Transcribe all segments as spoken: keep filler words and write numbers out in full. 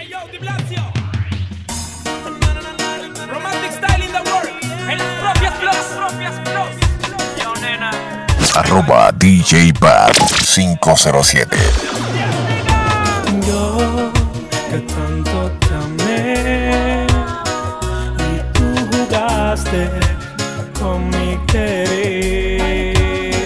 Arroba D J Bad cinco cero siete. Yo que tanto te amé y tú jugaste con mi querer.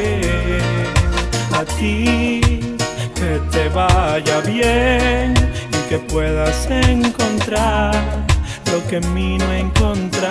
A ti que te vaya bien y que puedas encontrar lo que en mí no encontraste.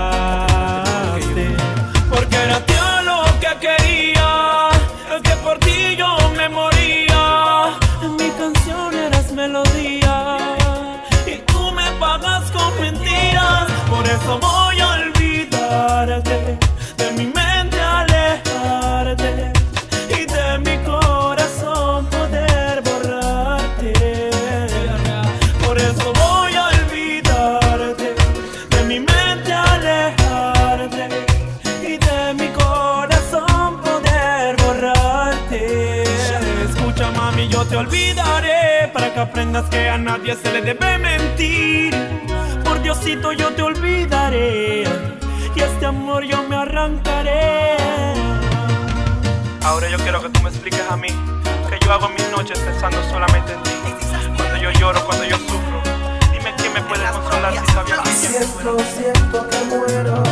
Porque era tú lo que quería, el que por ti yo me moría. En mi canción eras melodía y tú me pagas con mentiras. Por eso voy a olvidarte, de mi mente alejarte y de mi corazón poder borrarte. Por eso voy a olvidarte, de mi mente alejarte y de mi corazón poder borrarte. Escucha, mami, yo te olvidaré para que aprendas que a nadie se le debe mentir. Por Diosito yo te olvidaré y este amor yo me arrancaré. Ahora yo quiero que tú me expliques a mí que yo hago mis noches pensando solamente en ti. Cuando yo lloro, cuando yo sufro, dime quién me puede consolar si sabía que siento, siento que muero.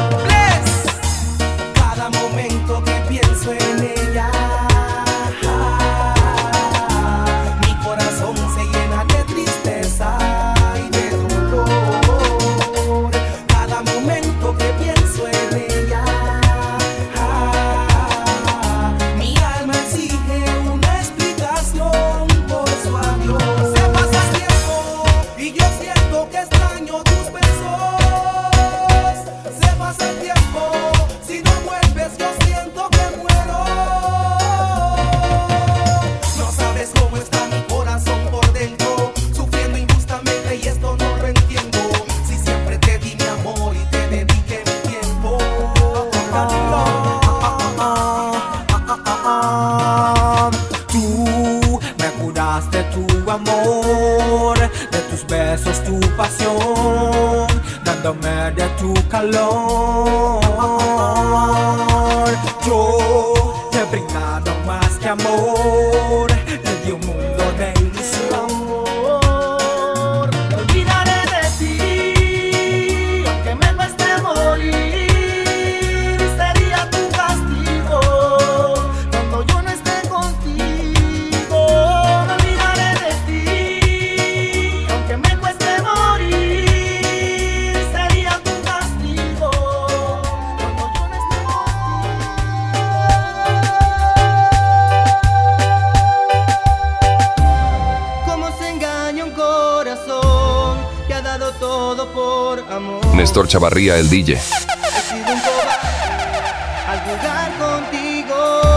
Cada momento que pienso en ella, mi corazón se llena de tristeza y de dolor. Cada momento que pienso en ella, mi alma exige una explicación por su adiós. Se pasa el tiempo y yo siento que extraño tus besos. Se pasa el tiempo, si no vuelves yo siento que muero. No sabes cómo está mi corazón por dentro, sufriendo injustamente y esto no lo entiendo. Si siempre te di mi amor y te dediqué mi tiempo. Tú me curaste tu amor, de tus besos tu pasión, dándome de tu calor. Yo te he brindado más que amor, te di un mundo de ilusión. No olvidaré de ti, aunque me cueste morir. Sería tu castigo cuando yo no esté contigo. No olvidaré de ti, aunque me cueste morir. Sería tu castigo cuando yo no esté contigo. ¿Cómo se engaña un corazón que ha dado todo por amor? Néstor Chavarría, el D J. He sido un cobarde al jugar contigo.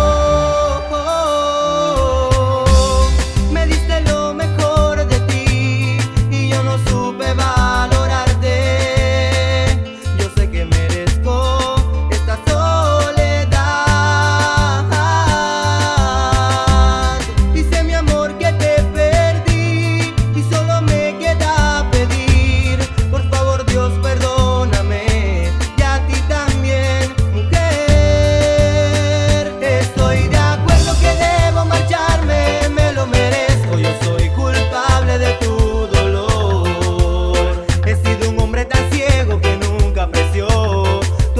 Me diste lo mejor de ti y yo no supe valorarte. Yo sé que merezco esta soledad. Dice mi amor que te perdí y solo me queda pedir, por favor Dios perdóname, y a ti también, mujer. Estoy de acuerdo que debo marcharme, me lo merezco, yo soy culpable de tu dolor. He sido un hombre tan ciego que nunca apreció tu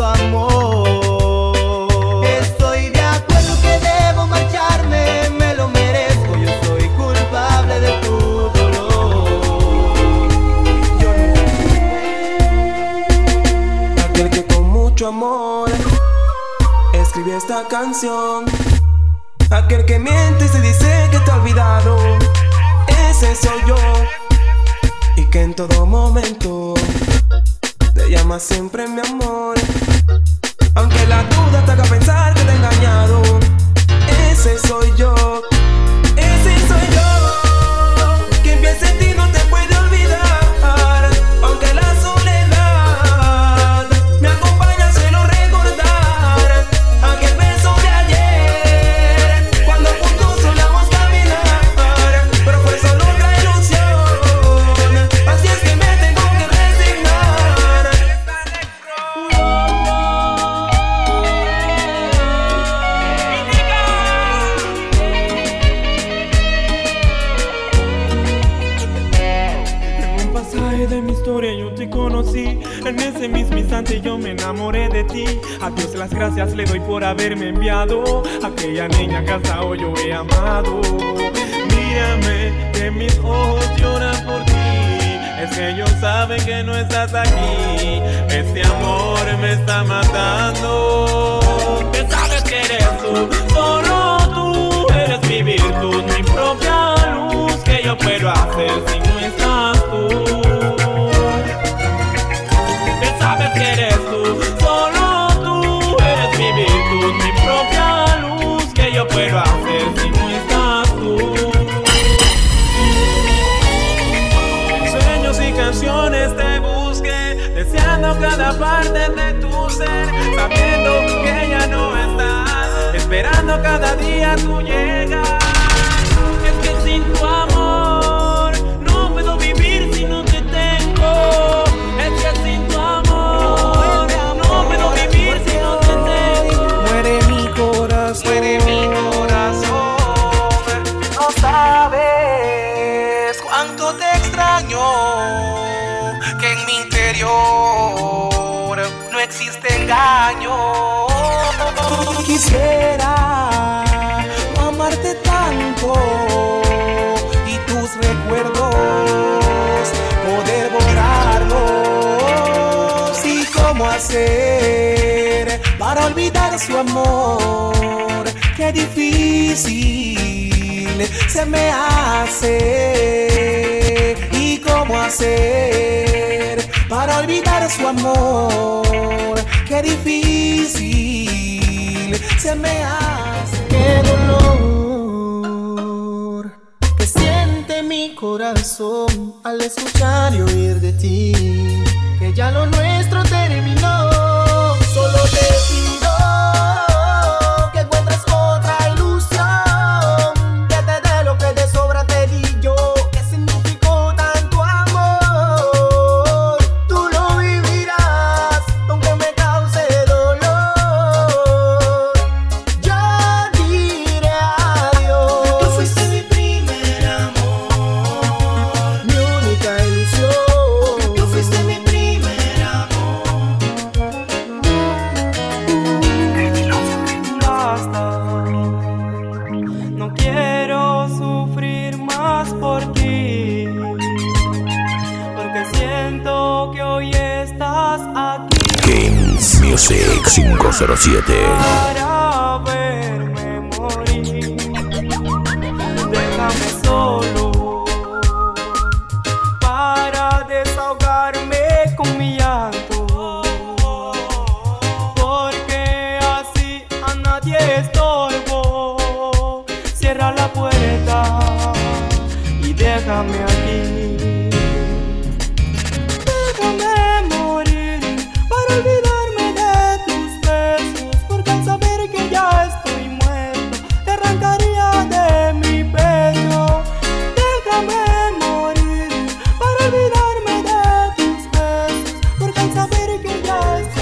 amor. Estoy de acuerdo que debo marcharme, me lo merezco, yo soy culpable de tu dolor. Yo nunca fui aquel que con mucho amor escribió esta canción, aquel que miente y se dice que te ha olvidado. Ese soy yo, y que en todo momento te llama siempre mi amor, aunque la duda te haga pensar que te he engañado. Ese soy yo, ese soy yo, quien piensa en ti no te puede olvidar, aunque la soledad me acompaña, suelo recordar aquel beso de ayer, cuando juntos solíamos caminar, pero fue solo otra ilusión. principio de mi historia yo te conocí. En ese mismo instante yo me enamoré de ti. A Dios las gracias le doy por haberme enviado aquella niña que hasta hoy yo he amado. Mírame, que mis ojos lloran por ti. Es que ellos saben que no estás aquí. Este amor me está matando. Que sabes que eres tú, solo tú. Eres mi virtud, mi propia luz. Que yo puedo hacer si no estás tú. Que sabes que eres tú, solo tú. Eres mi virtud, mi propia luz. Que yo puedo hacer si no estás tú. Y canciones te busqué, deseando cada parte de tu ser, sabiendo que ya no estás, esperando cada día tu llegas. Es que sin tu amor no puedo vivir si no te tengo. Es que sin tu amor no puedo vivir si no te tengo. Muere mi corazón, muere mi corazón. No sabes cuánto te extraño, que en mi interior no existe engaño. Quisiera amarte tanto y tus recuerdos poder borrarlos. ¿Y cómo hacer para olvidar su amor? Qué difícil se me hace. ¿Y cómo hacer para olvidar su amor? Qué difícil se me hace. Qué dolor que siente mi corazón al escuchar y oír de ti que ya lo nuestro terminó. Solo te pido que encuentres otra ilusión, que te dé lo que de sobra te di yo, que significó tanto amor. Tú lo vivirás aunque me cause dolor. Yo diré adiós. Tú fuiste mi primer amor, mi única ilusión. Tú fuiste mi primer amor. Basta, no quiero sufrir más por ti, porque siento que hoy estás aquí Kings Music cinco cero siete. para verme morir. Déjame solo para desahogarme con mi llanto, porque así a nadie estorbo. Cierra la puerta y déjame aquí. Déjame morir para olvidarme de tus besos, porque al saber que ya estoy muerto te arrancaría de mi pecho. Déjame morir para olvidarme de tus besos, porque al saber que ya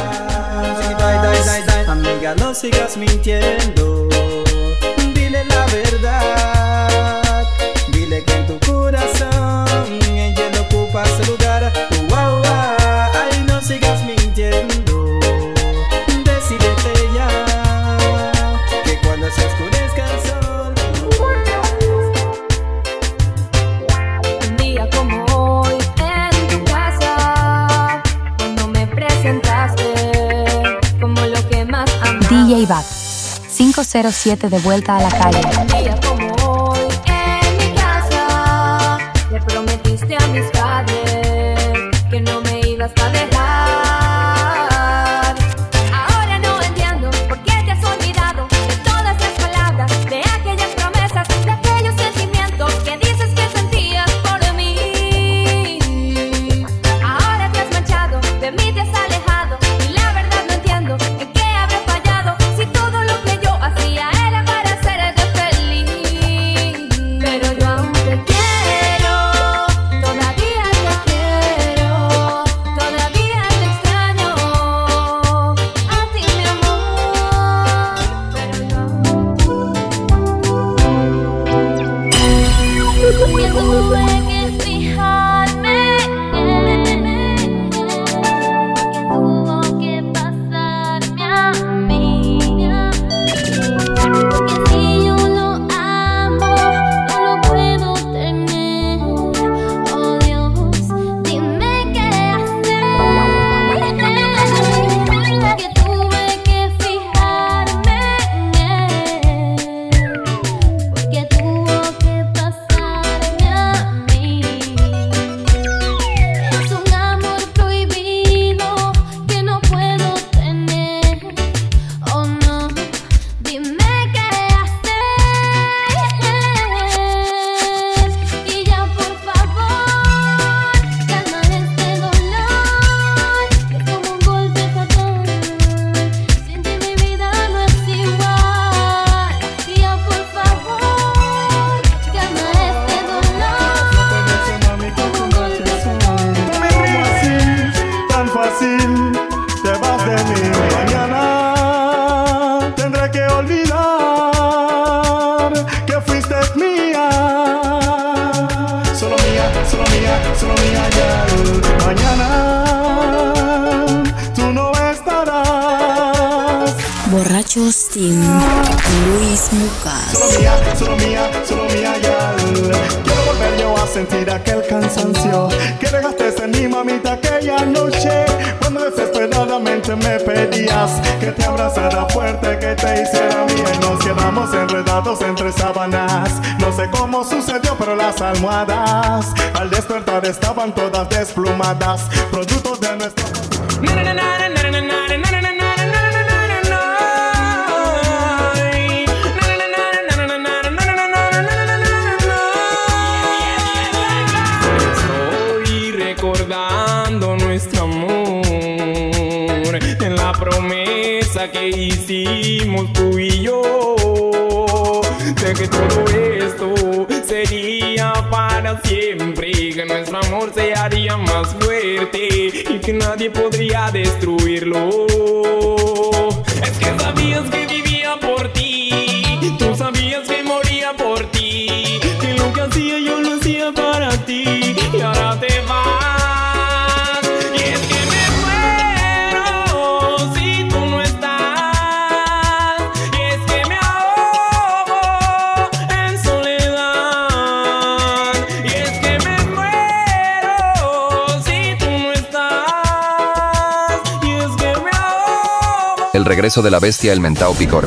estás. Amiga, no sigas mintiendo. Dile la verdad. Dile que en tu corazón ella no ocupa su lugar. Wow, wow. Ay, no sigas mintiendo. Decídete ya, que cuando se oscurezca el sol. Un día como hoy en tu casa, cuando me presentaste como lo que más amaba. D J Bad cinco cero siete de vuelta a la calle. Un día como hoy en mi casa, le prometiste a mis padres que no me ibas a dejar. Ahora no entiendo por qué te has olvidado de todas las palabras, de aquellas promesas, de aquellos sentimientos que dices que sentías por mí. Ahora te has marchado, de mí te has alejado, y la verdad no entiendo en qué habré fallado, si todo lo que yo hacía era para hacerte feliz. Pero yo aún te quiero, todavía te quiero, todavía te extraño, a ti mi amor. Pero yo aún pienso en fijarme en solo mía ya. Mañana tú no estarás. Borrachos Team, Luis Mucas. Solo mía, solo mía, solo mía ya. Quiero volver yo a sentir aquel cansancio que dejaste en mi mamita aquella noche, cuando desesperadamente me pedías que te abrazara fuerte, que te hiciera mía. Y nos quedamos enredados entre sábanas. No sé cómo sucedió, pero las almohadas al despertar estaban todas desplumadas, producto de nuestro... Recordando nuestro amor, en la promesa que hicimos tú y yo, de que todo esto sería para siempre, que nuestro amor se haría más fuerte y que nadie podría destruirlo. Es que sabías que vivía por ti, tú sabías que moría por ti, que lo que hacía yo lo hacía para ti, y ahora te vas. El regreso de la bestia, el mentao Picoro.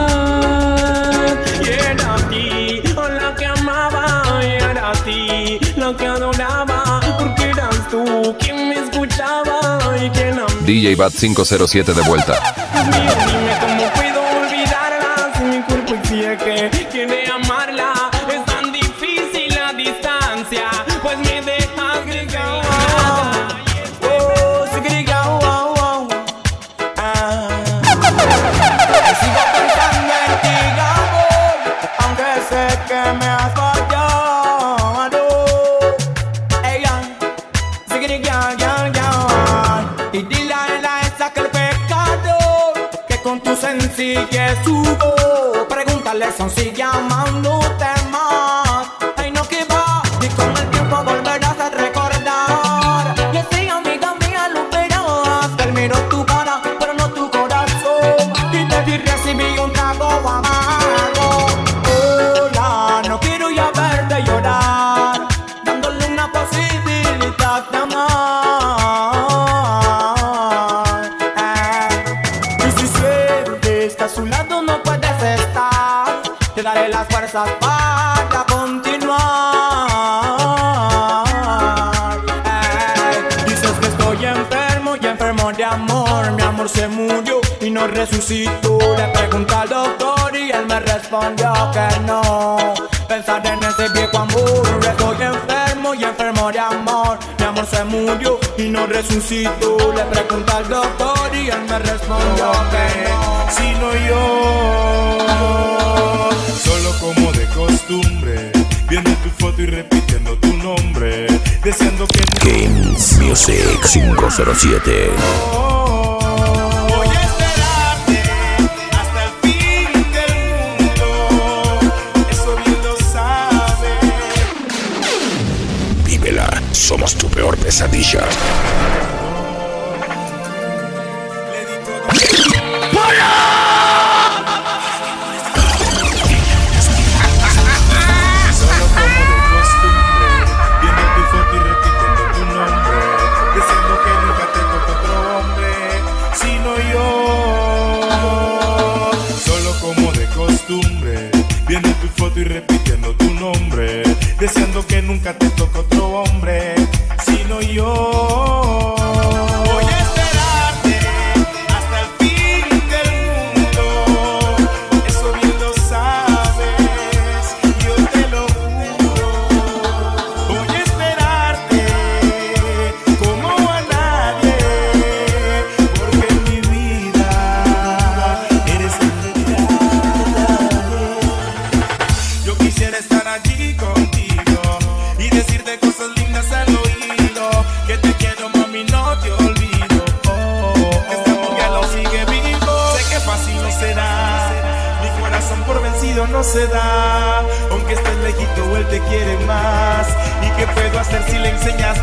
Y era a ti la que amaba, y era a ti la que adoraba, porque eras tú quien me escuchaba y quien amaba. D J Bat cinco cero siete de vuelta. Dios mío, dime cómo puedo olvidarla si mi cuerpo exige que quiere amarla. Es tan difícil la distancia, pues me dejas gritando. Que me has fallado, ella, sigue ya, ya, ya. Y dile a ella esa que el pecado que con tu sencillez hubo. Pregúntale si aún sigue amándote más. Ay, no que va, y con el tiempo volverás a recordar. Y así, amiga mía, lo verás. Que él miró tu cara, pero no tu corazón. Y te vi recibí un trago amargo. No quiero ya verte llorar, dándole una posibilidad de amar. eh. Y si sientes que a su lado no puedes estar, te daré las fuerzas para continuar. eh. Dices que estoy enfermo y enfermo de amor. Mi amor se murió y no resucitó. Le pregunté al doctor y él me respondió que no. Pensar en ese viejo amor. Estoy enfermo y enfermo de amor. Mi amor se murió y no resucitó. Le pregunté al doctor y él me respondió que no. Sino yo, solo como de costumbre, viendo tu foto y repitiendo tu nombre, deseando que... Games Music cinco cero siete. Voy a esperarte hasta el fin del mundo, eso bien lo sabes. Vívela, somos tu peor pesadilla. Solo como de costumbre, viendo tu foto y repitiendo tu nombre, deseando que nunca te toque otro hombre, sino yo. Solo como de costumbre, viendo tu foto y repitiendo tu nombre, deseando que nunca te toque otro hombre, sino yo. Voy a esperarte hasta el fin del mundo, eso bien lo sabes, yo te lo juro. Voy a esperarte como a nadie, porque en mi vida eres el detalle. Yo quisiera estar allí contigo y decirte cosas lindas al oído, que te quiero, mami, no te olvido. Oh, este amor ya lo sigue vivo. Sé que fácil no será, mi corazón por vencido no se da. Aunque estés lejito, él te quiere más. ¿Y qué puedo hacer si le enseñas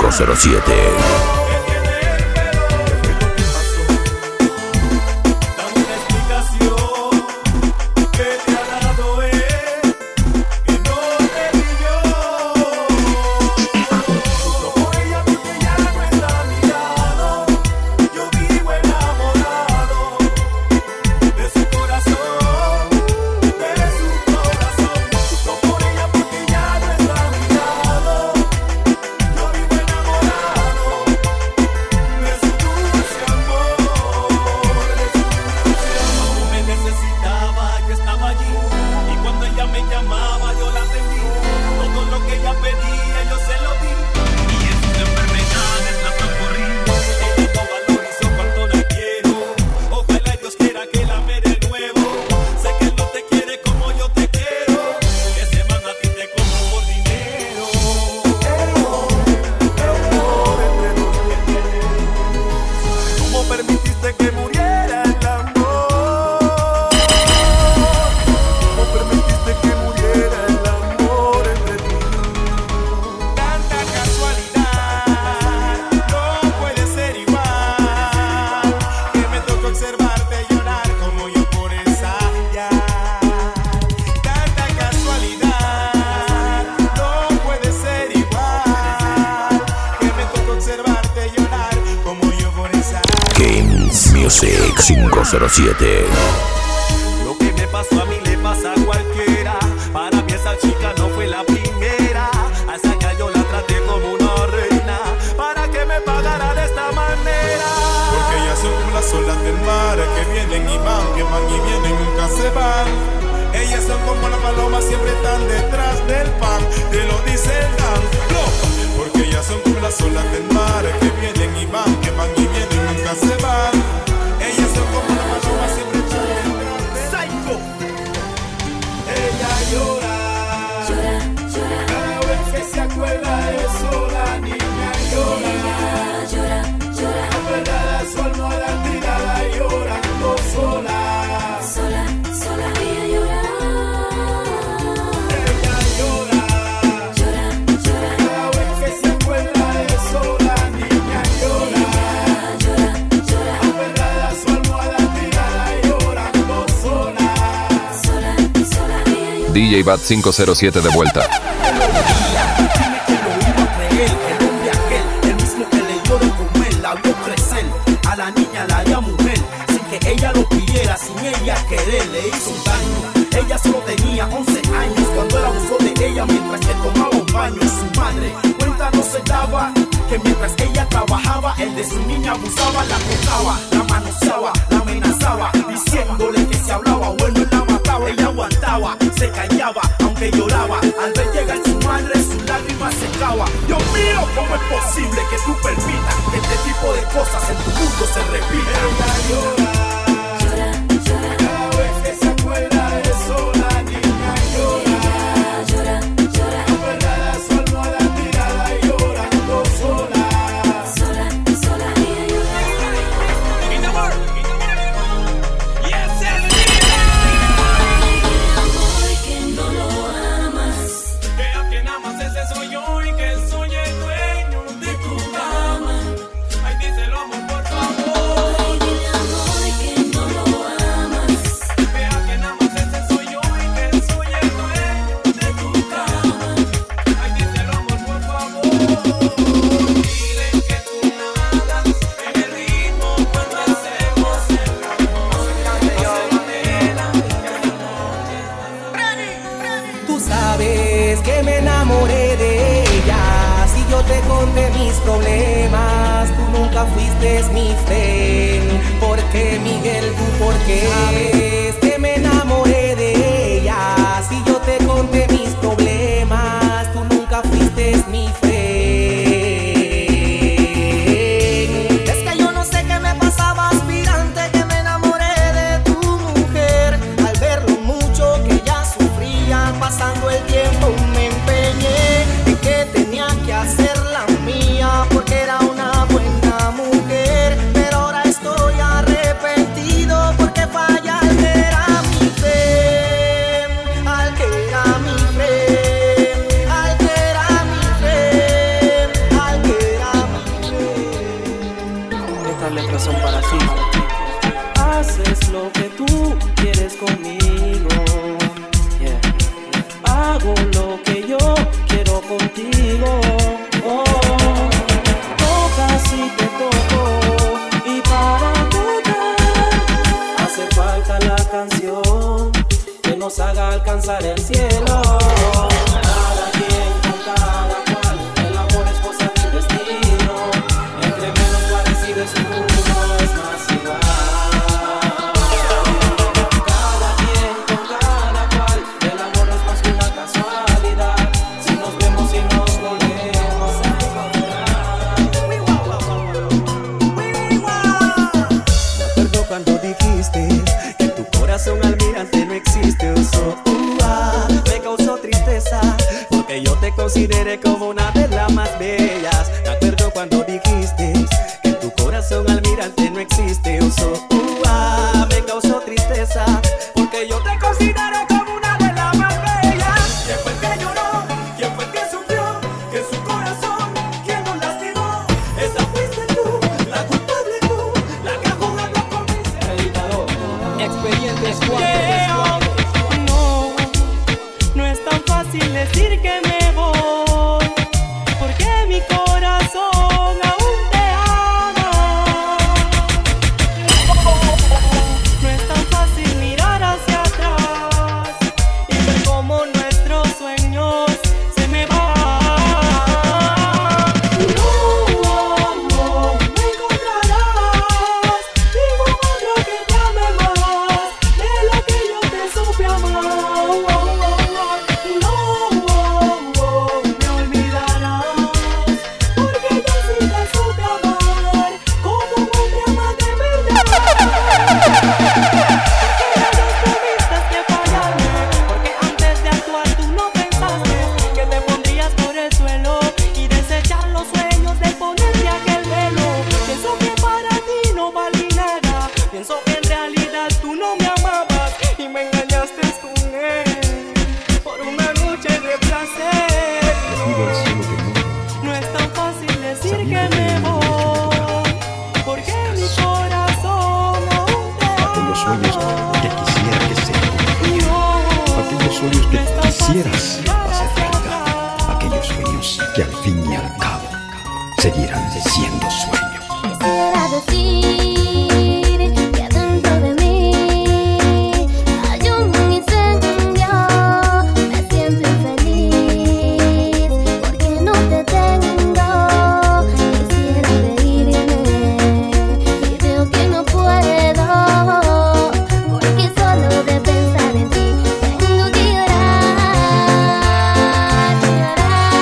cinco cero siete. Music cinco cero siete. Lo que me pasó a mí le pasa a cualquiera. Para mí esa chica no fue la primera. A esa ya yo la traté como una reina, para que me pagara de esta manera. Porque ellas son como las olas del mar, que vienen y van, que van y vienen, nunca se van. Ellas son como las palomas, siempre están detrás del pan. Te lo dice el Dan. Porque ellas son como las olas del mar, que vienen y van, que van y vienen, nunca se van. Ellas son como las palomas, siempre están detrás del Psycho. Ella llora, Llora, llora, cada vez que se acuerda de eso, la niña llora. ella llora, llora, Aferrada a su almohada, tirada, llorando sola. sola, sola, ella llora. Ella llora, Llora, llora, cada vez que se acuerda de eso, la niña llora. llora, llora, Aferrada a su almohada, tirada, llorando sola. sola, sola, ella llora. D J Bat cinco cero siete de vuelta. Dime que lo iba a creer, el hombre aquel, el mismo que le dio de comer, la vio crecer, a la niña la haría mujer, sin que ella lo pidiera, sin ella querer, le hizo un daño. Ella solo tenía once años cuando él abusó de ella mientras que tomaba un baño. Su madre cuenta no se daba que mientras ella trabajaba, el de su niña abusaba, la tocaba, la manoseaba, la amenazaba, diciéndole que si hablaba bueno él la mataba. Ella aguantaba, se callaba, aunque lloraba. Al ver llegar su madre, sus lágrimas secaba. Dios mío, ¿cómo es posible que tú permitas que este tipo de cosas en tu mundo se repitan? Ella llora, Llora, llora, cada vez que se acuerda de eso, la niña llora. llora, llora, Aferrada a su almohada, tirada, llorando sola. sola, sola, ella llora. In the world, in the world. Yes, yes. Amor que no lo amas, Que a quien amas ese soy yo y que soy el dueño de tu cama. Ay, díselo amor, por favor. ay, dile amor que no lo amas, Que a quien amas ese soy yo y que soy el dueño de tu cama. Ay, díselo amor, por favor. Dile que tú nadas en el ritmo cuando hacemos el amor. Acelera, Tú sabes que me enamoré de ella. Si yo te conté mis problemas, tú nunca fuiste mi friend. ¿Por qué, Miguel? ¿Tú por qué? Sabes que me enamoré de ella. Si yo te conté mis problemas, tú nunca fuiste mi friend. Es que yo no sé qué me pasaba, aspirante, que me enamoré de tu mujer. Al ver lo mucho que ella sufría, pasando el tiempo me empeñé en que tenía que hacerla mía, porque era una buena mujer. Pero ahora estoy arrepentido porque falla al que era mi fe, al que era mi fe, al que era mi fe, al que era hago lo que yo quiero contigo. Oh, tocas y te toco, y para tocar hace falta la canción que nos haga alcanzar el cielo. Cada quien con cada cual, el amor es cosa del destino. Entre menos parecido es uno, es más igual. Cada quien con cada cual, el amor es más que una casualidad. Si nos vemos y nos volvemos a encontrar. Me acuerdo cuando dijiste que tu corazón al mirarte no existe. Uso, uh, ah, me causó tristeza porque yo te consideré como una de las más bellas. Me acuerdo cuando dijiste que tu corazón al mirarte no existe. Uso, uh, ah, me causó tristeza porque yo te consideré como una de las más bellas. ¿Quién fue el que lloró? ¿Quién fue el que sufrió? Que su corazón, ¿quién nos lastimó? Esa fuiste tú, la culpable tú, la que jugando con mis editador. Expedientes yeah. No, no es tan fácil decir que me voy, porque mi corazón aún te ama. No es tan fácil mirar hacia atrás y ver cómo nuestros sueños se me van. No, no, me encontrarás ningún otro que te ame más de lo que yo te supe amar. No, me olvidarás porque yo sí te supe amar como un hombre ama de verdad. Porque no tuviste que fallarme, porque antes de actuar tú no pensaste que te pondrías por el suelo y desechar los sueños de ponerte aquel velo. Pienso que para ti no valí nada, pienso que en realidad tú no me amabas y me engañaste con él por una noche de placer. No es tan fácil decir que me voy, porque mi corazón aún te ama. Aquellos sueños que quisiera que se cumplieran, aquellos sueños que quisieras hacer realidad, aquellos sueños que al fin y al cabo seguirán siendo sueños. Quisiera decir que dentro de mí hay un incendio. Me siento infeliz porque no te tengo. Quisiera reírme y veo que no puedo, porque solo de pensar en ti tengo que llorar, llorar.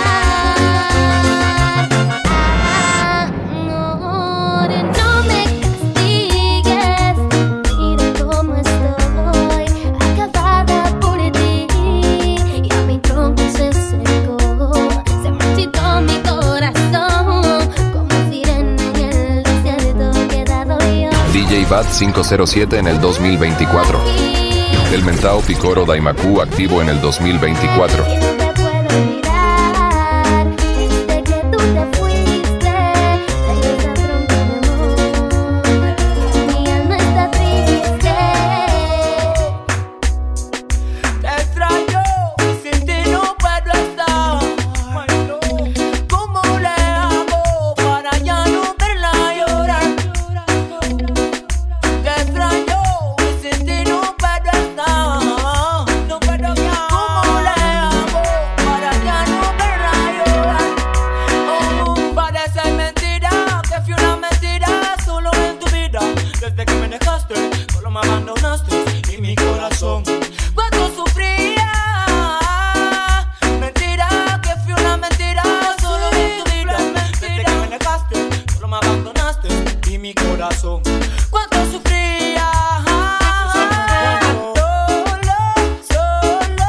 Amor, no me castigues, mira cómo estoy, acabada por ti. Y a mi tronco se secó, se marchitó mi corazón, como sirena en el desierto quedado yo. D J Bad cinco cero siete en el dos mil veinticuatro. El Mentao Picoro Daimaku activo en el dos mil veinticuatro. Y no te puedo olvidar, desde que tú te fuiste, tengo esa bronca de amor, mi alma está triste. Te extraño, sin ti no puedo estar. ¿Cómo le hago para ya no verla llorar? Te extraño, sin ti no puedo estar. No puedo ya. ¿Cómo le hago para ya no verla llorar? Oh, parece mentira que fui una mentira solo en tu vida. Desde que me dejaste, solo me abandonaste y mi corazón cuánto sufría. Mentira que fui una mentira solo en tu vida. Desde que me dejaste, solo me abandonaste y mi corazón cuánto sufría. Solo, solo,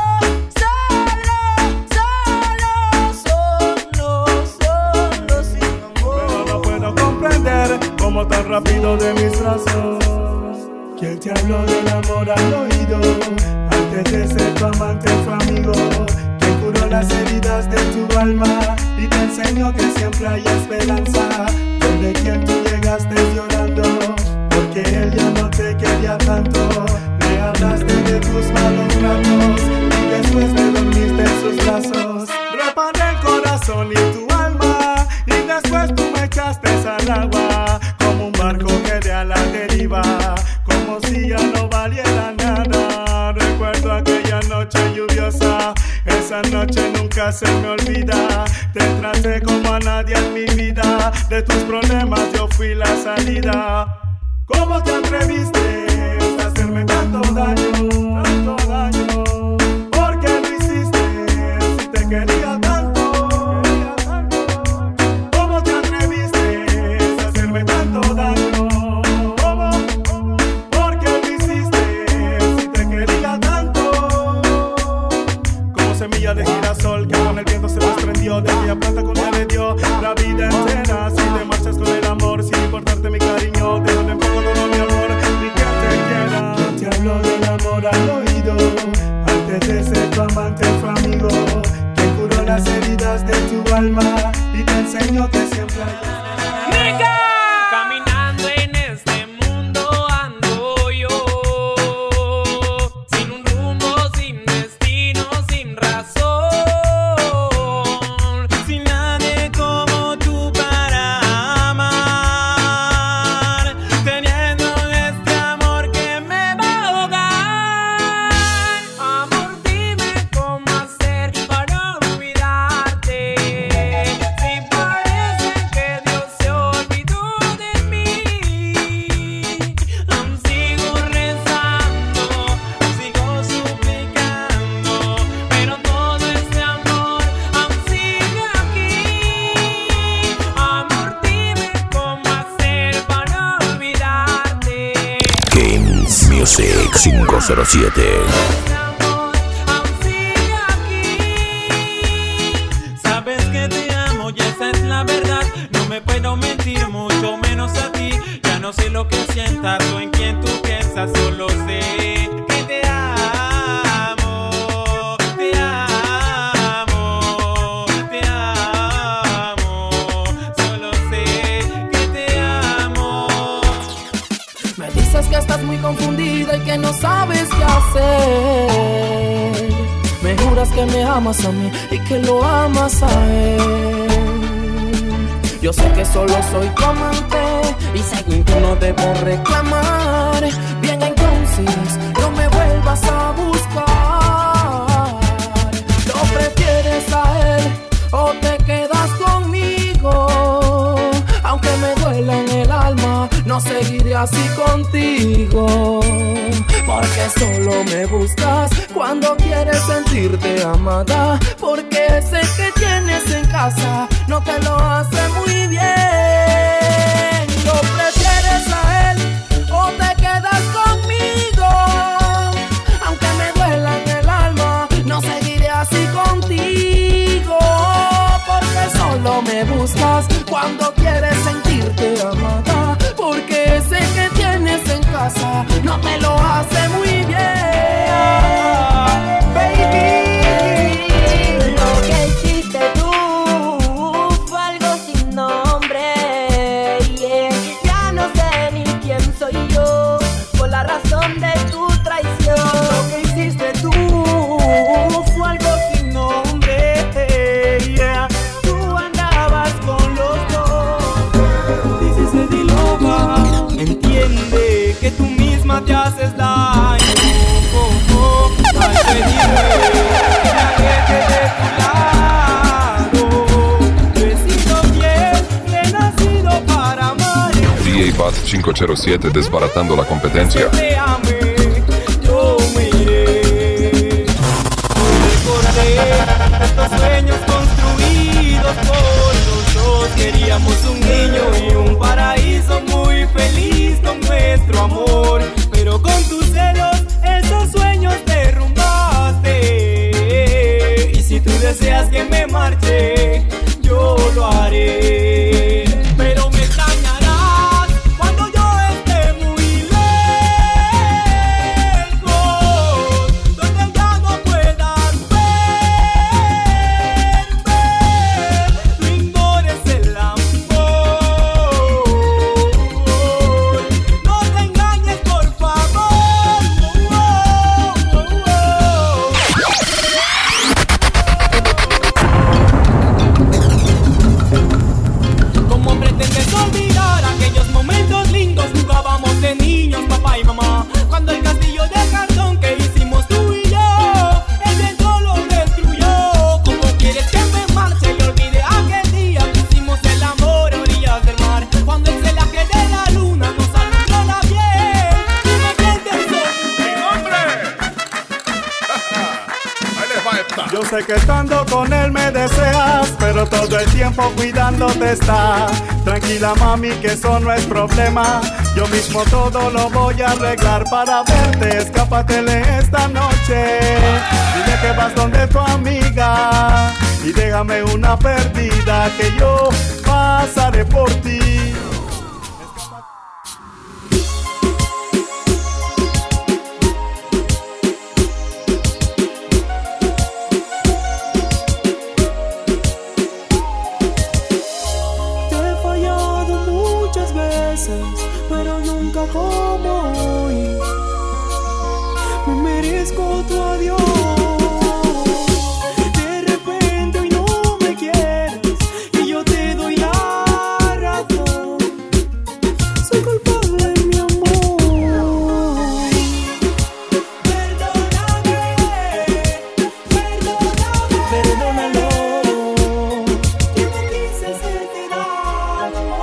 solo, solo, solo, sin amor. Pero no puedo comprender cómo tan rápido de mis brazos. ¿Quién te habló del amor al oído? Antes de ser tu amante fue amigo. ¿Quién curó las heridas de tu alma? Y te enseñó que siempre hay esperanza. Donde quien tú llegaste llorando, porque él ya no te quería tanto. Me hablaste de tus malos ratos y después te dormiste noche nunca se me olvida. Te traté como a nadie en mi vida. De tus problemas yo fui la salida. ¿Cómo te atreviste a hacerme tanto daño? Tanto daño. ¿Por qué lo hiciste si te quería tanto? ¿Cómo te atreviste a hacerme tanto daño? ¿Cómo? ¿Por qué lo hiciste si te quería tanto? Como semilla de girasol que con el viento se desprendió de aquella planta que uno le dio la vida entera. Si te marchas con el amor sin importarte mi cariño, déjame en poco todo mi amor y que te quiera. Yo te hablo del amor al oído, antes de ser tu amante fue amigo, que curó las heridas de tu alma y te enseñó que siempre hay... ¡Nica! Caminando en este mundo ando yo, sin un rumbo, sin destino, sin razón, sin nadie como tú para amar, teniendo este amor que me va a ahogar. Amor, dime cómo hacer para olvidarte, si parece que Dios se olvidó de mí. Aún sigo rezando, sigo suplicando, pero todo este amor aún sigue aquí. Amor, dime cómo hacer para olvidarte. Games Music cinco cero siete. Este amor aún sigue aquí. Sabes que te amo y esa es la verdad. No me puedo mentir, mucho menos a ti. Ya no sé lo que sientas o en quién tú piensas. Solo sé que te amo, te amo, te amo. Solo sé que te amo. Me dices que estás muy confundida y que no sabes qué hacer. Me juras que me amas a mí y que lo amas a él. Yo sé que solo soy tu amante y según tú no debo reclamar. Bien, entonces no me vuelvas a buscar. ¿Lo prefieres a él o te quedas conmigo? Aunque me duela en el alma, no seguiré así contigo. Porque solo me buscas cuando quieres sentirte amada. Porque sé que tienes en casa, no te lo hace muy bien. ¿Lo prefieres a él o te quedas conmigo? Aunque me duela en el alma, no seguiré así contigo. Porque solo me buscas cuando quieres sentirte amada. Porque sé que tienes en casa, no te lo hace muy bien, baby. Lo que hiciste tú fue algo sin nombre, yeah. Ya no sé ni quién soy yo, por la razón de tu traición. Lo que hiciste tú fue algo sin nombre, yeah. Tú andabas con los dos. Dices de loca, entiende que tú misma te haces daño. Oh, oh, al pedirme que me aleje de tu lado. Yo he sido fiel, he nacido para amar. D J Buzz cinco cero siete desbaratando la competencia. Te amé, yo me iré. Recordé estos sueños construidos por los dos. Queríamos un niño y un paraíso muy feliz con nuestro amor. Pero con tus celos esos sueños derrumbaste. Y si tú deseas que me marche, yo lo haré. Pero me extrañarás cuando yo esté muy lejos, donde ya no puedas ver, ver. No ignores el amor, no te engañes por favor. Oh, oh, oh, oh. Yo sé que estando con él me deseas, pero todo el tiempo cuidándote está. Tranquila mami, que eso no es problema. Yo mismo todo lo voy a arreglar para verte. Escápatele esta noche. Dile que vas donde tu amiga y déjame una perdida, que yo pasaré por ti. Pero nunca como hoy. Me merezco tu adiós. De repente hoy no me quieres y yo te doy la razón. Soy culpable, mi amor. Perdóname, perdóname, perdónalo. Yo no quise hacerte daño.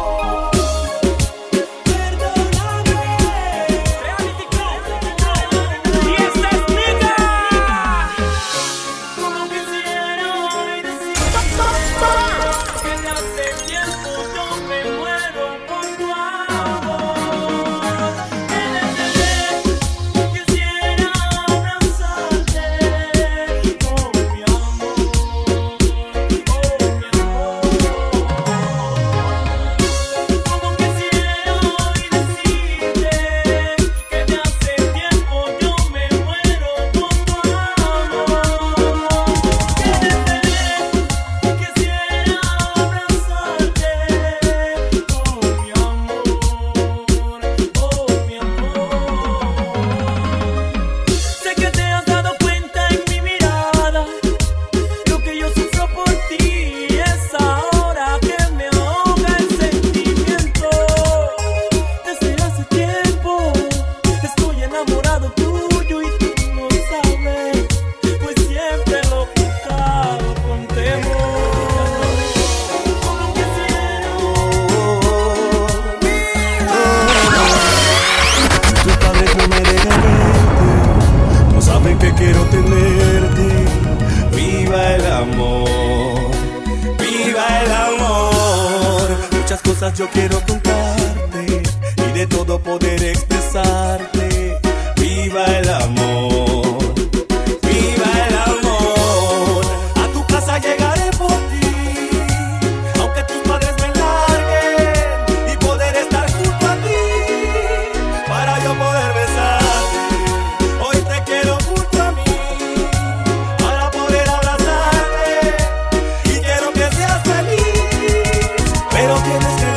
Yo quiero contarte y de todo poder expresarte. Viva el amor, viva el amor. A tu casa llegaré por ti, aunque tus padres me larguen, y poder estar junto a ti para yo poder besarte. Hoy te quiero junto a mí para poder abrazarte y quiero que seas feliz, pero tienes que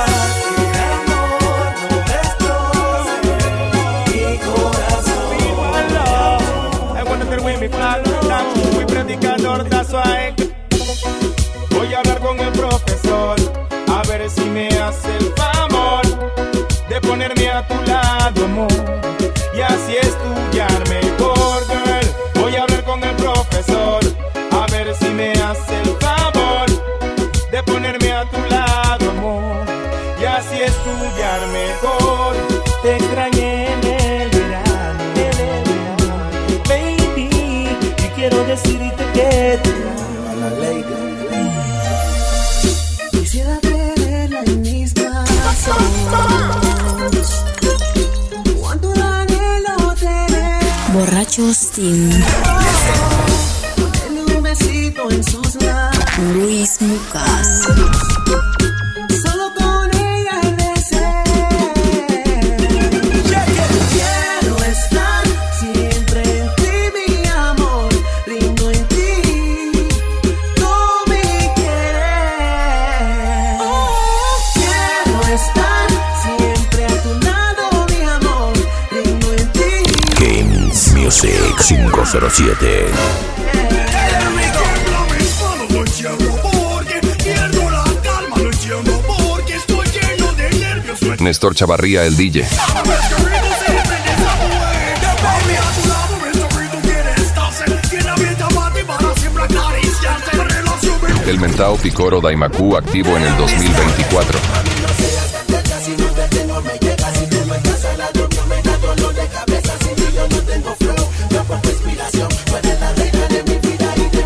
muy predicador, that's why. Voy a hablar con el profesor, a ver si me hace el favor de ponerme a tu lado, amor, y así estudiar mejor, girl. Voy a hablar con el profesor, a ver si me hace el favor de ponerme a tu lado, amor, y así estudiar mejor. Te extrañé en el verano, en el verano, baby, y quiero decirte que te amo a la lady. Quisiera tenerla en mis brazos, cuánto anhelo tener. Borrachos Team. Ponerle un besito en sus labios. Luis Mucas. Solo con ella el deseo. Quiero estar siempre en ti, mi amor, rindo en ti, tú me quieres. Quiero estar siempre a tu lado, mi amor, rindo en ti. Games Music cinco cero siete. Néstor Chavarría, el D J. El mentao Picoro Daimaku activo en el dos mil veinticuatro. Yo tengo flow, yo pongo inspiración, tú eres la reina de mi vida y de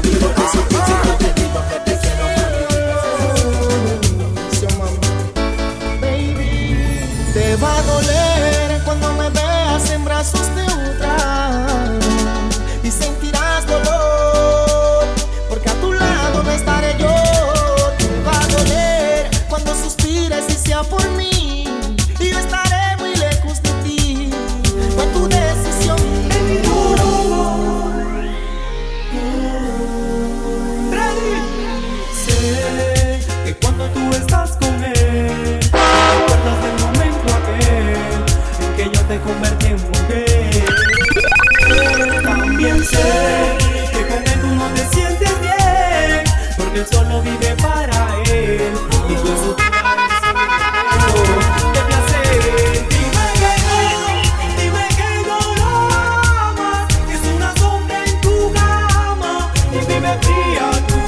él solo vive para él. Y con su vida de placer. Dime que no, dime que no lo amas, que es una sombra en tu cama y vive fría tu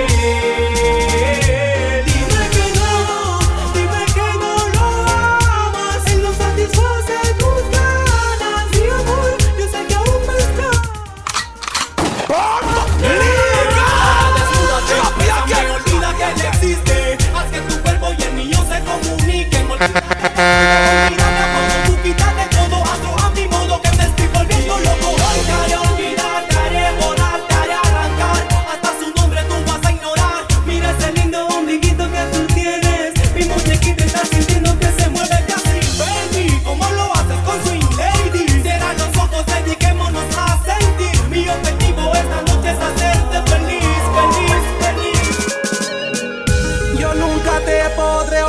piel. Dime que no, dime que no lo amas, él no satisface tus ganas. Mi amor, yo sé que aún me está. Olvida que él existe, haz que tu cuerpo y el mío se comuniquen. Olvídate como tú, quítate todo, hazlo a mi modo que me estoy volviendo loco. Hoy te haré olvidar, te haré volar, te haré arrancar, hasta su nombre tú vas a ignorar. Mira ese lindo ombliguito que tú tienes, mi muñequita está sintiendo que se mueve casi. Baby, ¿cómo lo haces con swing lady? Cierra los ojos, dediquémonos a sentir. Mi objetivo esta noche es hacerte feliz, feliz, feliz. Yo nunca te podré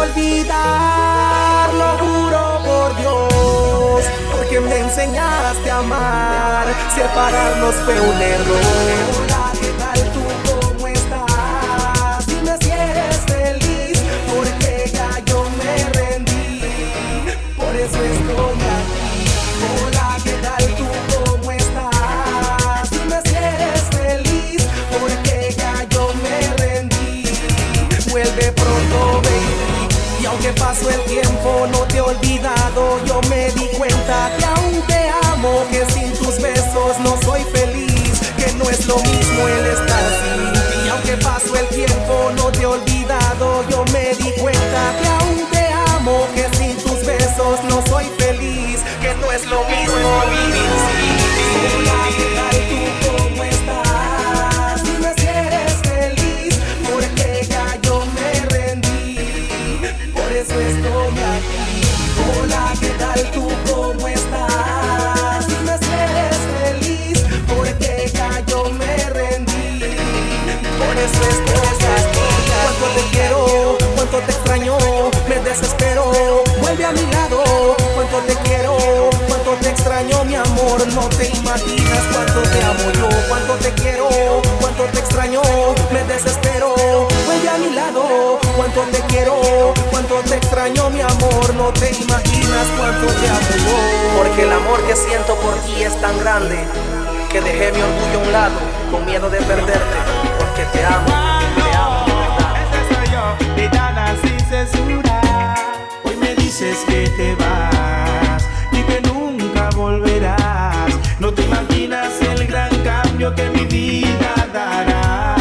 olvidar, lo juro por Dios, porque me enseñaste a amar. Separarnos fue un error. Hola, ¿qué tal tú? ¿Cómo estás? Dime si eres feliz, porque ya yo me rendí. Por eso estoy aquí. Hola, ¿qué tal tú? ¿Cómo estás? Dime si eres feliz, porque ya yo me rendí. Vuelve pronto, baby. Y aunque pasó el tiempo, no te he olvidado. Yo me di cuenta que aún te amo, que sin tus besos no soy feliz, que no es lo mismo el estar sin. Y aunque pasó el tiempo, no te he olvidado. Yo me di cuenta que aún te amo, que sin tus besos no soy feliz, que no es lo mismo vivir sin ti. Hola, ¿qué tal tú? ¿Cómo estás? Dime si eres feliz, porque ya yo me rendí. Por eso estoy aquí. Hola, ¿qué tal tú? ¿Cómo estás? Dime si eres feliz, porque ya yo me rendí. Por eso estoy aquí. Cuánto te quiero, cuánto te extraño, me desespero. Vuelve a mi lado. Cuánto te quiero, cuánto te extraño, mi amor. No te imaginas cuánto te amo yo. Cuánto te quiero, cuánto te extraño, me desespero. Vuelve a mi lado. Cuánto te quiero, cuánto te extraño, mi amor. No te imaginas cuánto te amo yo. Porque el amor que siento por ti es tan grande que dejé mi orgullo a un lado con miedo de perderte. Porque te amo, te amo de verdad. Ese soy yo, de nada sin censura. Hoy me dices que te vas y que nunca volverás. No te imaginas el gran cambio que mi vida dará.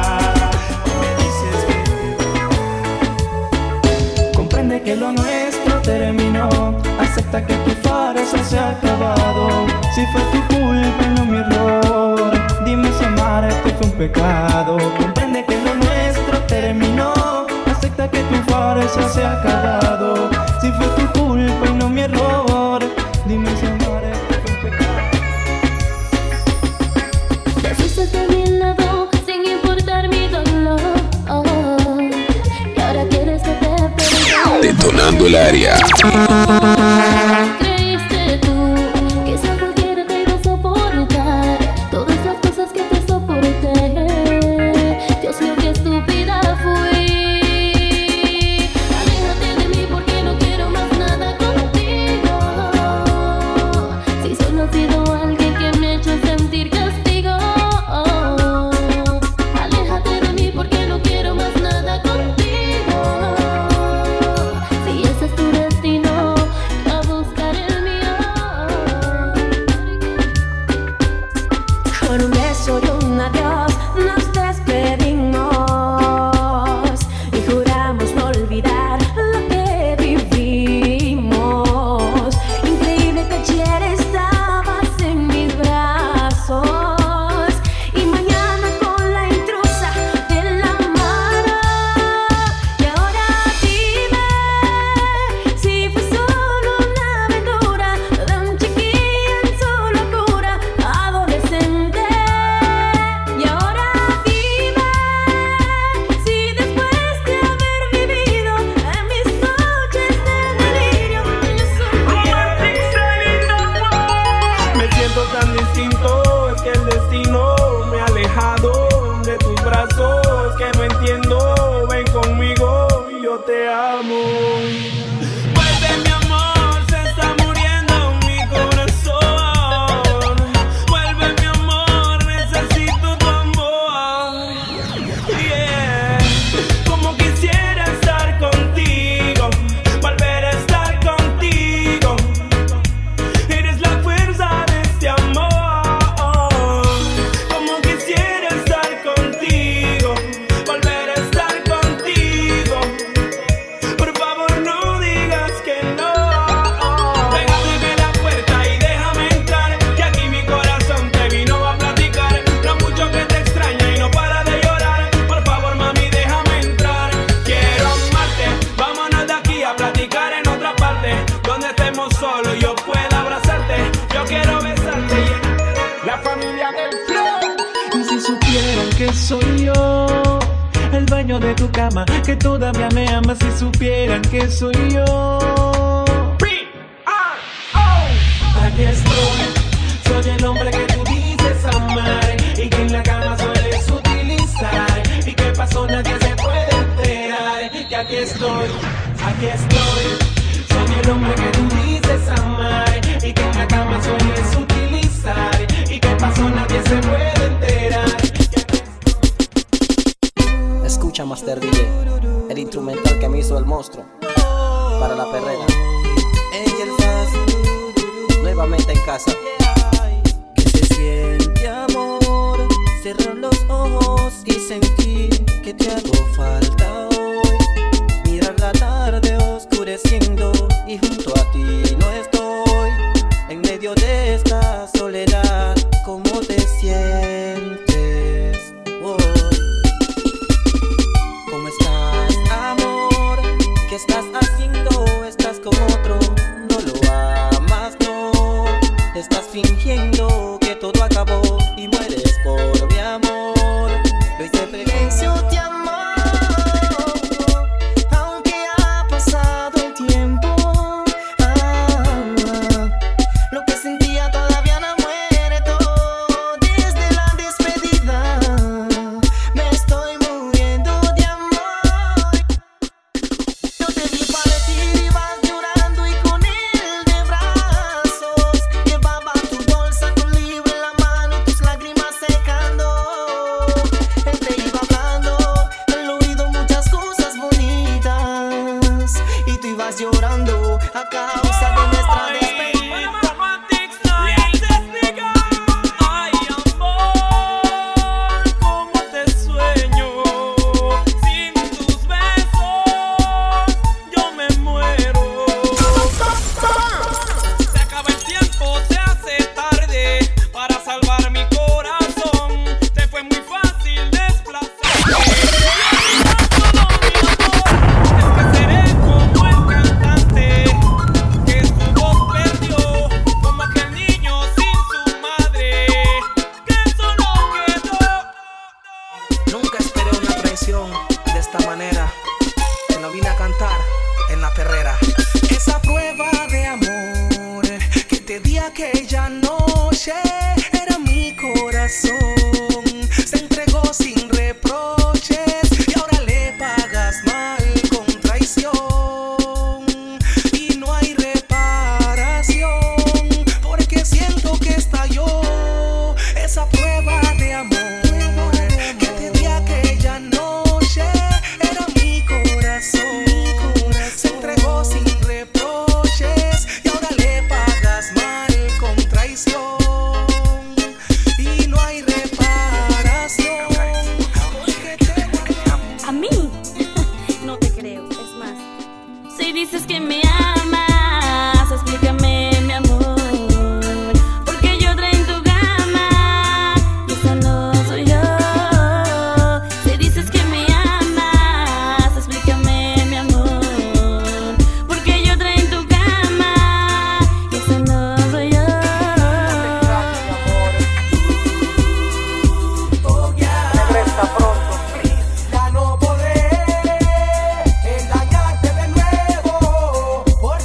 Hoy me dices que te vas. Comprende que lo nuestro terminó. Acepta que tu farsa se ha acabado. Si fue tu culpa y no mi error, dime si amarte fue un pecado. Comprende que lo nuestro terminó. Acepta que tu farsa se ha acabado. Si fue tu culpa y no mi error, dime si amarte fue un pecado. Te fuiste de mi lado sin importar mi dolor, oh, y ahora quieres que te perdone. Detonando el área. Creíste tú que esa cualquiera te iba a soportar todas las cosas que te soporté. Dios mío, qué estúpida fui. Aléjate de mí porque no quiero más nada contigo. Si solo has sido alguien que me ha hecho sentir castigo. Aléjate de mí porque no quiero más nada contigo. Si ese es tu destino, que no entiendo. Ven conmigo, yo te amo. Vuelve mi amor, se está muriendo mi corazón. Vuelve mi amor, necesito tu amor. Yeah. Como quisiera estar contigo, volver a estar contigo. Eres la fuerza de este amor. Como quisiera estar contigo, volver a estar contigo. Por favor no digas que no. Ven, ábreme la puerta y déjame entrar, que aquí mi corazón te vino a platicar lo mucho que te extraña y no para de llorar. Por favor mami déjame entrar. Quiero amarte, vámonos de aquí a platicar en otra parte, donde estemos solos y yo pueda abrazarte. Yo quiero besarte y llenarte. La familia del flow. Y si supieran que soy yo, el dueño de tu cama, que todavía me amas. Si supieran que soy yo. Aquí estoy, soy el hombre que tú dices amar y que en la cama sueles utilizar. Y que pasó nadie se puede enterar. Y aquí estoy, aquí estoy, soy el hombre que tú dices amar y que en la cama sueles utilizar. Y que pasó nadie se puede enterar. Escucha Master D J, el instrumental que me hizo el monstruo para la perrera. Angel Fast, Nuevamente en casa. que se siente amor. Cerrar los ojos y sentir que te hago falta hoy. Mirar la tarde oscureciendo y junto a ti no estoy. En medio de esta soledad, ¿cómo te sientes hoy? ¿Cómo estás, amor? ¿Qué estás haciendo? ¿Estás con otro? ¿No lo amas? No. Estás fingiendo que todo acabó y mueres por mi amor. Lo hice prevencio de amor, aunque ha pasado el tiempo. Ah, lo que sentía todavía no ha muerto. Desde la despedida me estoy muriendo de amor. Yo te vi partir y vas llorando y con él de brazos. Llevaba tu bolsa con libro en la mano y tus lágrimas secando. Él te iba hablando al oído muchas cosas bonitas y tú ibas llorando a causa de nuestra despedida. Ay, amor, cómo te sueño. Sin tus besos yo me muero. Se acaba el tiempo, se hace tarde. Para salvar mi corazón te fue muy fácil desplazarme. Es que seré como el cantante que su voz perdió, como aquel niño sin su madre que solo quedó. Nunca esperé una traición de esta manera. Te lo vine a cantar en la perrera. Esa prueba de amor que te di aquella noche era mi corazón. Se entregó sin reproches y ahora le pagas mal con traición. Y no hay reparación porque siento que estalló esa prueba de amor que te di aquella noche era mi corazón. Se entregó sin reproches y ahora le pagas mal con traición. Y no hay reparación porque te A mí no te creo, es más. Si dices que me amas, explícame mi amor. Porque yo trae en tu cama y esa no soy yo. Si dices que me amas, explícame mi amor. Porque yo trae en tu cama y esa no soy yo. Regresa pronto, please. Ya no podré engañarte de nuevo.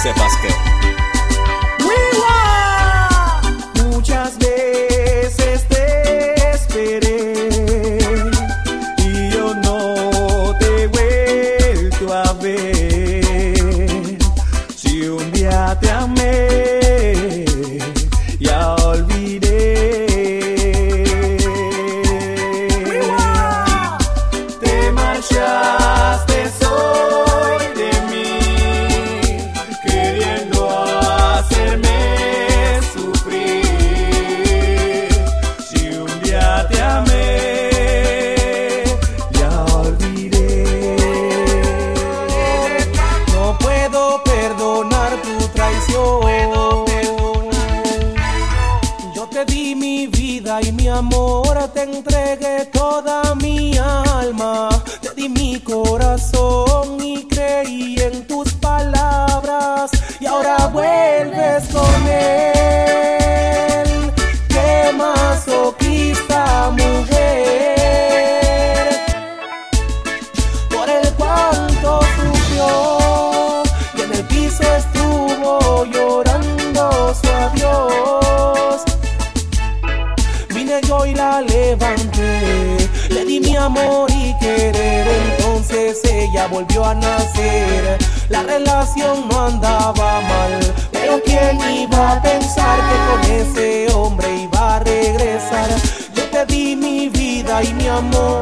sepas que muchas veces te esperé y yo no te he vuelto a ver. Si un día te amé, ya olvidé. Te marchaste soy de mí, queriendo hacerme sufrir. Si un día te amé, ya olvidé. No puedo perdonar tu traición. Yo te di mi vida y mi amor, te entregué toda mi alma, te di mi corazón y creí en tus palabras, y ahora vuelves con él. Qué masoquista mujer, por el cuanto sufrió y en el piso estuvo llorando su adiós. Vine yo y la levanté, le di mi amor y querer, entonces ella volvió a nacer. La relación no andaba mal, pero quién iba a pensar que con ese hombre iba a regresar. Yo te di mi vida y mi amor.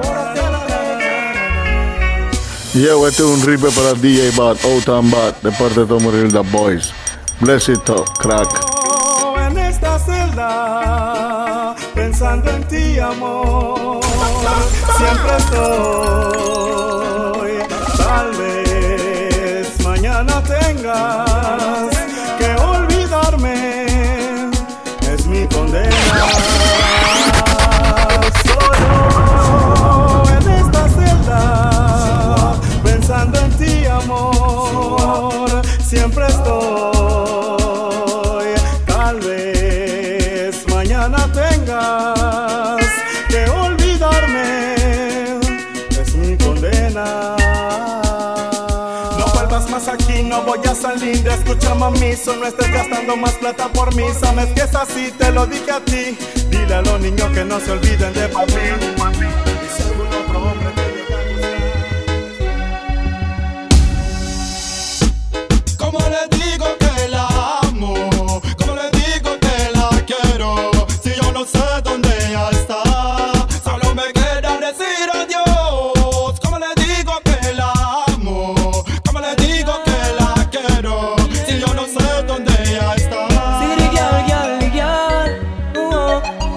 Yo, este es un ripe para D J Bat, Old Town Bat, de parte de Tomo Real The Boys. Bless it up, crack. En esta celda, pensando en ti, amor, siempre estoy. Tal vez mañana tengas que olvidarme, es mi condena. Solo en esta celda, pensando en ti, amor, siempre estoy. Tal vez mañana tengas que olvidarme, es mi condena. No vuelvas más aquí, no voy a salir. Escucha, mamizo, no estés gastando más plata por mí. Sabes que es así, te lo dije a ti. Dile a los niños que no se olviden de papi. Y si algún otro hombre te llega a gustar, ¿cómo le digo que la amo? ¿Cómo le digo que la quiero? Si yo no sé dónde ella está, solo me queda decir adiós. ¿Cómo le digo que la amo? ¿Cómo le digo que la quiero? Si yo no sé dónde ella está. City girl, girl, girl. Uh,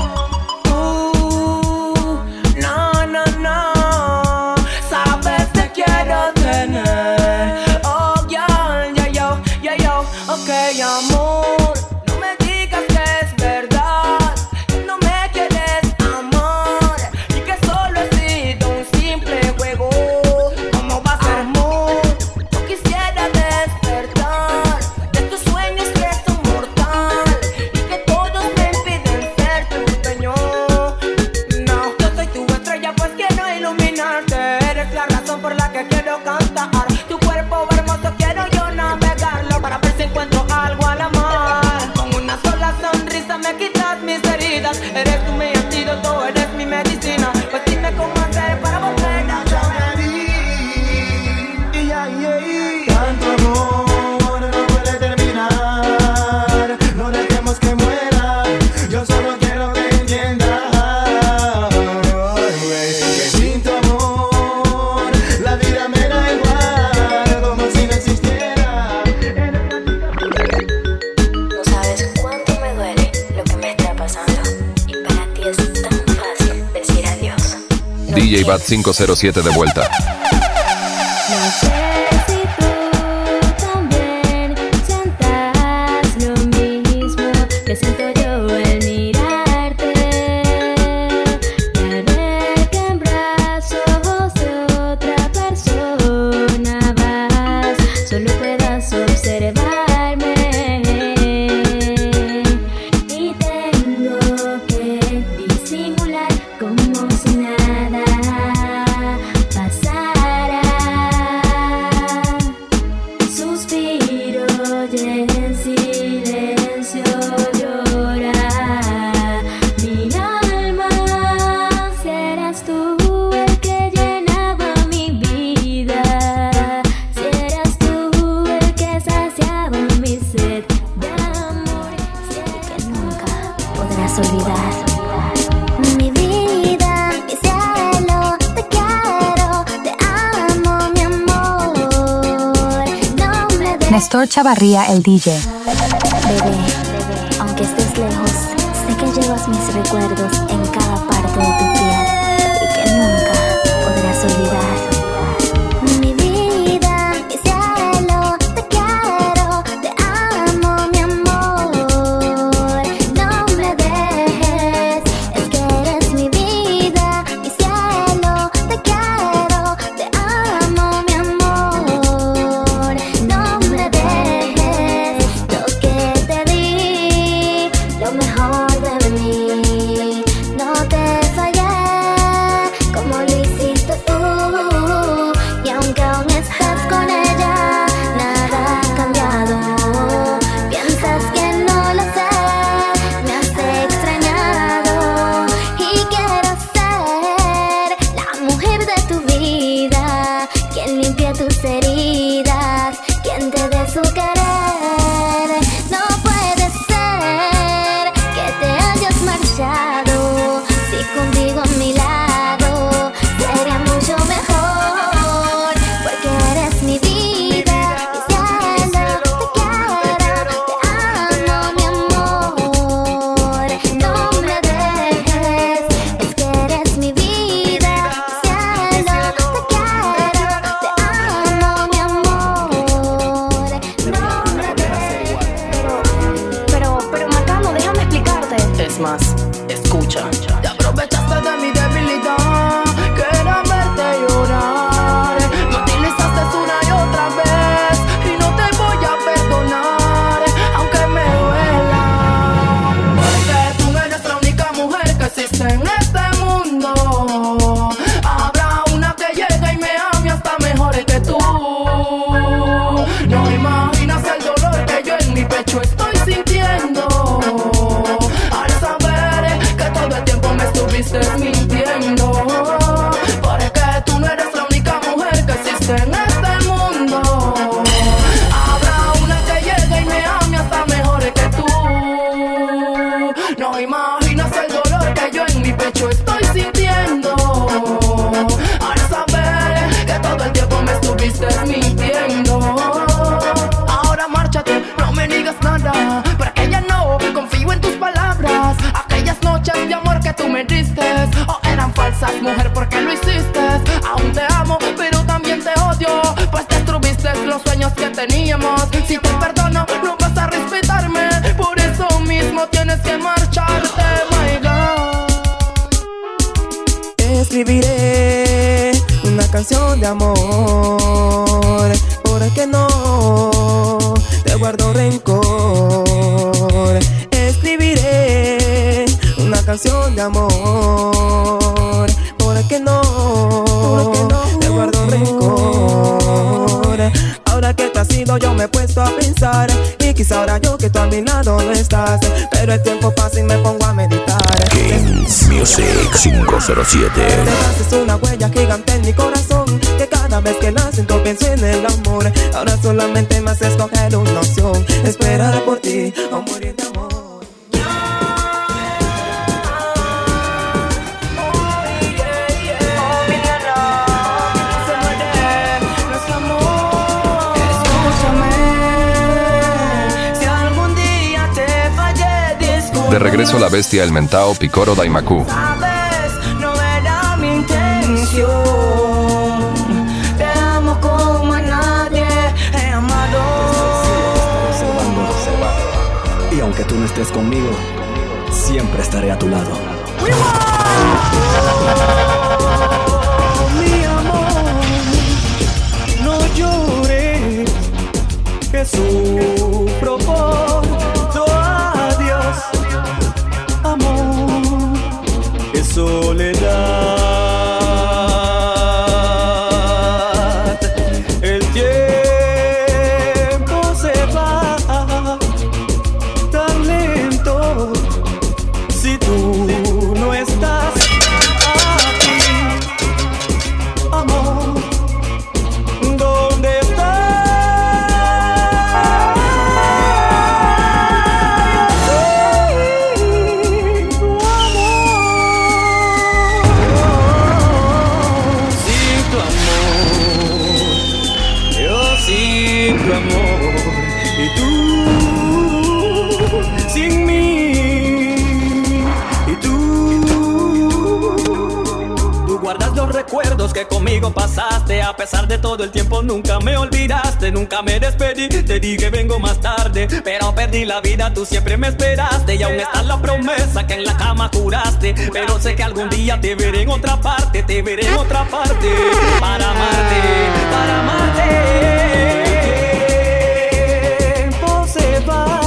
uh, no, no, no. Sabes te quiero tener. Oh, girl, yeah, yo, yeah, yo. Ok, amor, no me digas que es verdad, que no me quieres amar y que solo he sido un simple juego. ¿Cómo va a ser, amor? Yo quisiera despertar de tus sueños que son mortal y que todos me impiden ser tu dueño. No, yo soy tu estrella, pues quiero iluminarte. Eres la razón por la que quiero cantar. Tu cuerpo hermoso quiero yo navegarlo para ver si encuentro algo a la mar. Con una sola sonrisa me quitas mis heridas. Eres tú mi antídoto, eres mi medicina. Pues dime cómo hacer para volver a Tanto amor no puede terminar. No dejemos que muera. Yo solo quiero que entiendas que sin tu amor la vida me da igual, como si no existiera. No sabes cuánto me duele lo que me está pasando, y para ti es tan fácil decir adiós. D J Bat cinco cero siete de vuelta. No sé si tú también sientas lo mismo que siento yo al mirarte y al ver que en brazos de otra persona vas, solo puedas observarme y tengo que disimular como si nada pasara. Pastor Chavarría, el D J. Bebé, aunque estés lejos, sé que llevas mis recuerdos en cada parte de tu piel y que nunca podrás olvidar. Mi vida, mi cielo, te quiero, te amo, mi amor. No me dejes, es que eres mi vida, mi cielo, te quiero, te amo, mi amor. No me dejes, lo que te di, lo mejor de mí. No te fallé como lo hiciste tú. Y aunque aún estás con ella, nada ha cambiado. Piensas que no lo sé, me has extrañado. Y quiero ser la mujer de tu vida, quien limpie tus heridas, quien te dé su querer. No puede ser que te hayas marchado, si contigo a mi lado sería mucho mejor, porque eres mi vida, mi cielo, te quiero, te amo, mi amor. No me dejes, es que eres mi vida, mi cielo, te quiero, te amo, mi amor. No me dejes. Pero, pero Macano, déjame explicarte. Es más, escucha. Te aprovechaste de mi debilidad, que era verte llorar. Me utilizaste una y otra vez y no te voy a perdonar, aunque me duela. Porque tú no eres la única mujer que existe en este mundo. Habrá una que llegue y me ame hasta mejor que tú. No imaginas el dolor que yo en mi pecho estoy sintiendo al saber que todo el tiempo me estuviste mintiendo. Porque tú no eres la única mujer que existe en este mundo. Habrá una que llegue y me ame hasta mejor que tú. No imaginas el dolor que yo en mi pecho estoy sintiendo al saber que todo el tiempo me estuviste mintiendo. Ahora márchate, no me digas nada, porque ya no confío en tus palabras. Aquellas noches de amor que tú me diste, o eran falsas, mujer, porque lo hiciste. Aún te amo, pero también te odio, pues destruiste los sueños que teníamos. Si te perdono, no vas a respetarme, por eso mismo tienes que marcharte, my God. Escribiré una canción de amor, porque no te guardo rencor. Escribiré una canción de amor, porque no, porque no te guardo rencor. Ahora que te has ido yo me he puesto a pensar, y quizá ahora yo que tú a mi lado no estás, pero el tiempo pasa y me pongo a meditar. Kings Music cinco cero siete. Dejaste una huella gigante en mi corazón, que cada vez que la siento pienso en el amor. Ahora solamente me hace escoger una opción, esperar por ti o morir de amor. De regreso la bestia, el mentao Picoro Daimaku. Sabes, no era mi intención. Te amo como a nadie he amado. Y aunque tú no estés conmigo, siempre estaré a tu lado. Mi amor, no llores, que sufro por tu adiós. Amor, qué soledad. El tiempo se va tan lento si tú no estás aquí. Amor, ¿dónde estás? y tú sin mí, y tú. Tú guardas los recuerdos que conmigo pasaste, a pesar de todo el tiempo nunca me olvidaste, nunca me despedí, te dije vengo más tarde, pero perdí la vida, tú siempre me esperaste, y aún está la promesa que en la cama juraste, pero sé que algún día te veré en otra parte, te veré en otra parte, para amarte, para amarte. El tiempo se va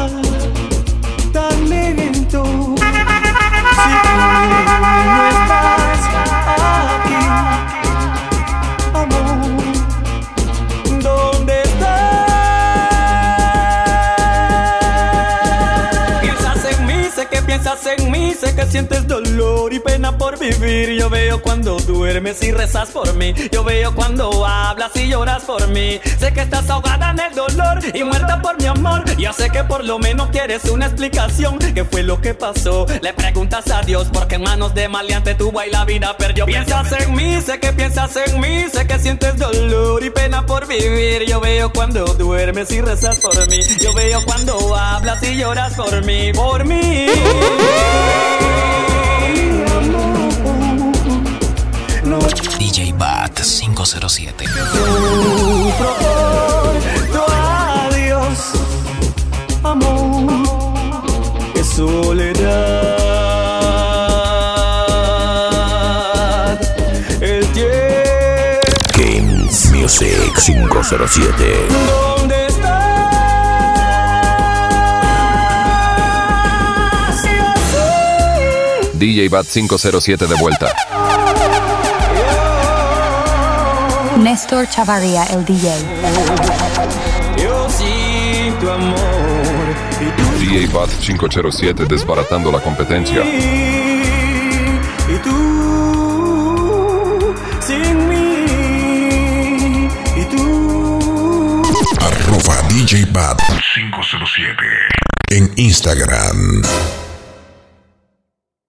tan lento, si tú no estás aquí, amor, ¿dónde estás? Piensas en mí, sé que piensas en mí, sé que sientes dolor y pena por vivir. Yo veo cuando duermes y rezas por mí, yo veo cuando hablas y lloras por mí. Sé que estás ahogada en el dolor y muerta por mi amor. Yo sé que por lo menos quieres una explicación. ¿Qué fue lo que pasó? Le preguntas a Dios, porque en manos de maleante tu y la vida perdió. Piensas en mí, sé que piensas en mí, sé que sientes dolor y pena por vivir. Yo veo cuando duermes y rezas por mí, yo veo cuando hablas y lloras por mí, por mí. No. D J Bad cinco cero siete. Sufro por tu adiós, amor, qué soledad. El tiempo. Games Music cinco cero siete. ¿Dónde estás? D J Bad cinco cero siete de vuelta. Néstor Chavarría, el D J. Yo sin tu amor y tú. D J Bad cinco cero siete desbaratando la competencia. Y tú sin mí, y tú. Arroba D J Bad cinco cero siete en Instagram.